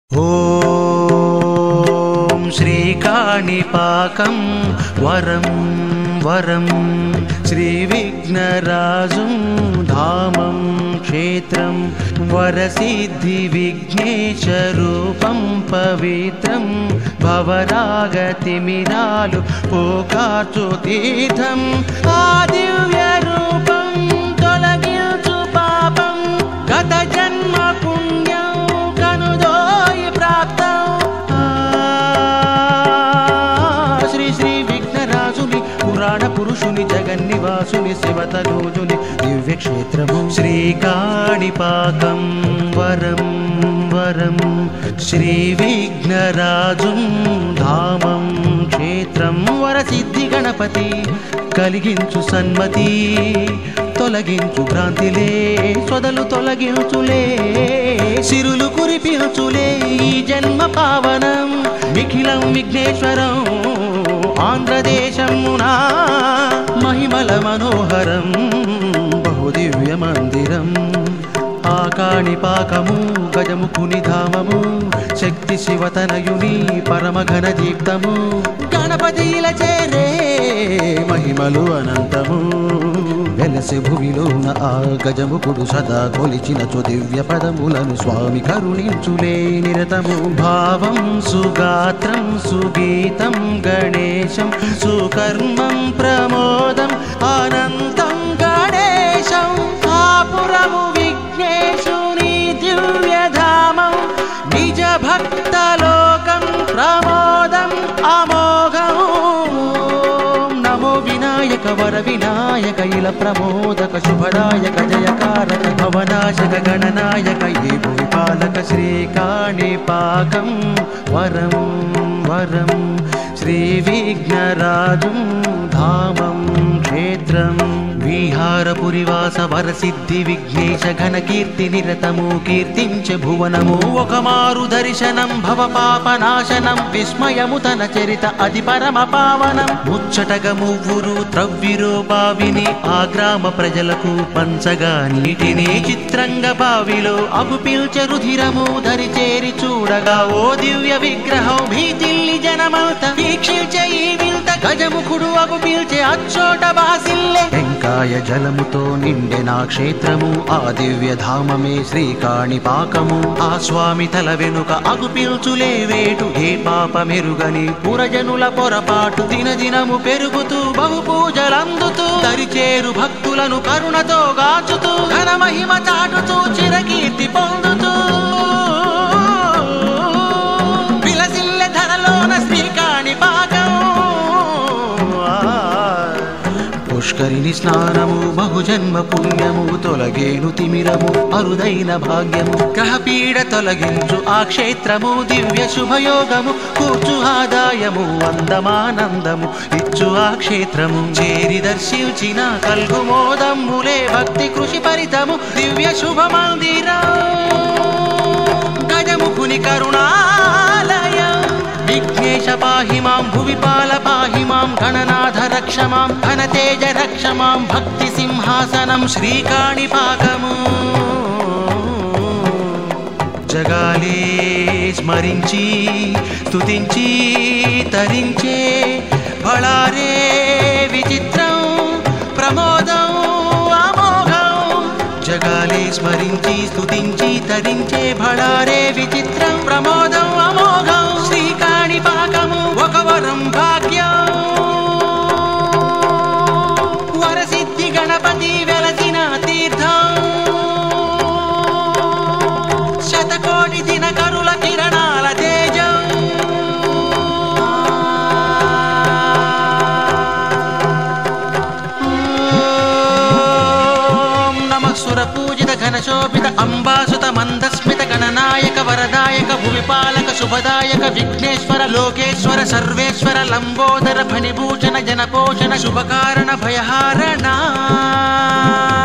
ఓం శ్రీకాణిపాకం వరం వరం శ్రీవిఘ్నరాజం ధామం క్షేత్రం వరసిద్ధి విఘ్నేశరూపం పవిత్రం భవరాగతిమిరాలు పోకార్చు తీర్థం ఆ దివ్య రూపం తొలగించు పాపం గత జన్మ పుణ్యం కనుదోయి ప్రాప్తం శ్రీ శ్రీ విఘ్నరాజుని పురాణ పురుషుని జగన్నివాసుని శివతనూజుని దివ్యక్షేత్రము శ్రీకాణిపాకం వరం వరం శ్రీవిఘ్నరాజుం ధామం క్షేత్రం వరసిద్ధి గణపతి కలిగించు సన్మతి తొలగించు భ్రాంతిలే సొదలు తొలగించులే సిరులు కురిపించులే ఈ జన్మ పావనం నిఖిలం విఘ్నేశ్వరం ఆంధ్రదేశమునా మహిమల మనోహరం బహుదివ్య మందిరం ఆ కాణిపాకము గజముఖుని ధామము శక్తి శివతనయుని పరమఘన దీప్తము గణపతిల చేరే మహిమలు అనంతము వెలసి భువిలోన ఆ గజముఖుడు సదా కొలిచినచు దివ్య పదములను స్వామి కరుణించులే నిరతము భావం సుగాత్రం సుగీతం గణేశం సుకర్మం ప్రమోదం అనంతం గణేశం ఆపురము విఘ్నేశుని దివ్యధామం నిజ భక్తలోకం ప్రమోదం అమోఘం నమో వినాయక వర వినాయక ఇల ప్రమోదక శుభదాయక జయకారక భవనాశక గణనాయక ఏ భూపాలక శ్రీకాణిపాకం వరం వరం శ్రీవిఘ్నరాజం ధామం క్షేత్రం విహారపురివాస వరసిద్ధి విఘ్నేశ ఘన కీర్తి నిరతము కీర్తించ భువనము ఒకమారు దర్శనం భవ పాపనాశనం విస్మయము తన చరిత అతి పరమ పావనం ముచ్చటగ మువ్వురు త్రవ్విరో బావిని ఆ గ్రామ ప్రజలకు పంచగా నీటిని చిత్రంగ బావిలో అగుపిల్చ రుధిరము ధరి చేరి చూడగా ఓ దివ్య విగ్రహం భీతిల్లి జనమంత వీక్షించే ఈ వింత గజముఖుడు అగుపిల్చే అచ్చోట బాసిల్లే వెంకాయ జలముతో నిండెనా క్షేత్రము ఆ దివ్య ధామమే శ్రీకాణిపాకము ఆ స్వామి తల వెనుక అగుపిల్చులే వేటు ఏ పాప మెరుగని పురజనుల పొరపాటు దినదినము పెరుగుతూ బహు పూజలందుతూ దరిచేరు భక్తులను కరుణతో గాచుతూ ఘన మహిమ చాటుతూ చిరకీర్తి పొందుతూ విలసిల్లె ధరలోన శ్రీకాణిపాకం పుష్కరిణి స్నానము బహుజన్మ పుణ్యము తొలగేను తిమిరము అరుదైన భాగ్యము గ్రహపీడ తొలగించు ఆ క్షేత్రము దివ్య శుభయోగము కూర్చు ఆదాయము అందమానందము ఇచ్చు ఆ క్షేత్రము చేరి దర్శించిన కల్గు మోదమ్ములే భక్తి కృషి పరితము దివ్య శుభ మందిరం గజముఖుని కరుణాలయం విఘ్నేశ పాహి మాం భువిపాల పాహి మాం గణనాథ రక్ష మాం ఘనతేజ రక్ష మాం భక్తి సింహాసనం శ్రీకాణిపాకము జగాలే స్మరించి స్తుతించి తరించే బళారే విచిత్రం ప్రమోదం అమోఘం జగాలే స్మరించి స్తుతించి తరించే బళారే విచిత్రం ప్రమోదం అమోఘం శ్రీకాణిపాకము ఒక వరం భాగ్యం వరసిద్ధి గణపతి వెలసిన తీర్థం శతకోటి దినకరుల కిరణాల తేజం నమఃసుర పూజిత ఘనశోభిత అంబాసుత మందస్మిత గణనాయక వరదాయక భువిపాలక శుభదాయక విఘ్నేశ్వర లోకేశ్వర సర్వేశ్వర లంబోదర ఫణిభూషణ జనపోషణ శుభకారణ భయహారణ